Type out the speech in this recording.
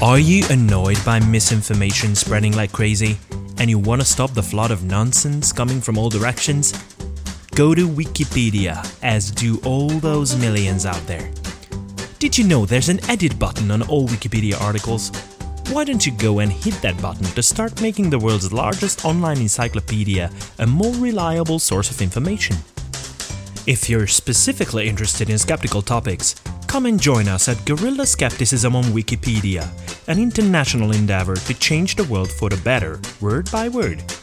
Are you annoyed by misinformation spreading like crazy, and you want to stop the flood of nonsense coming from all directions? Go to Wikipedia, as do all those millions out there. Did you know there's an edit button on all Wikipedia articles? Why don't you go and hit that button to start making the world's largest online encyclopedia a more reliable source of information? If you're specifically interested in skeptical topics, come and join us at Guerrilla Skepticism on Wikipedia, an international endeavor to change the world for the better, word by word.